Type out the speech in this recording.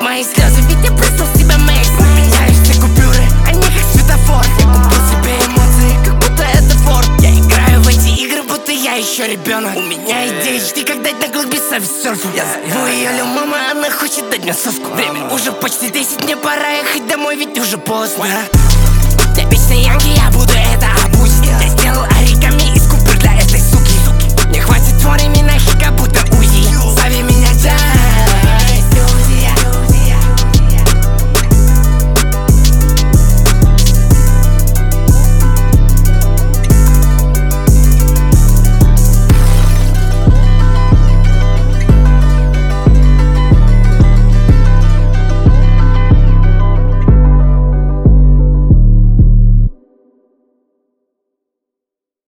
мои слезы, ведь я просто в тебя мейс. Меняю все купюры, они как светофор. Я купил себе эмоции, как будто это форт. Я играю в эти игры, будто я еще ребенок. У меня ADHD, как дать на клубе серфу. Я зову ее Лил Мама, она хочет дать мне соску. Время уже почти 10, мне пора ехать домой, ведь уже поздно. Я вечный янки, я буду это опустить. Я сделал оригами из купюр для этой суки. Не хватит времени на